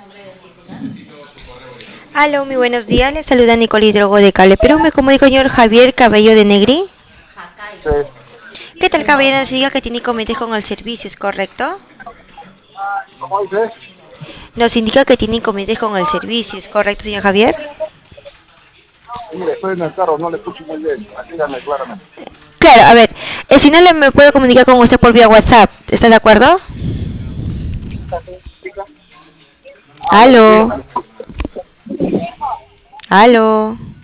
Aló, muy buenos días. Les saluda Nicole Hidrogo de Cable Perú. Me comunico con el señor Javier Cabello de Negri. Sí. ¿Qué tal, caballero? Nos indica que tiene inconvenientes con el servicio, ¿es correcto? ¿Cómo dices? Nos indica que tiene inconvenientes con el servicio, ¿es correcto, señor Javier? Mire, estoy en el carro, no le escucho muy bien. Dígame claramente. Claro, a ver, si no me puedo comunicar con usted por vía WhatsApp, ¿está de acuerdo? A ver, Aló, dígame. aló.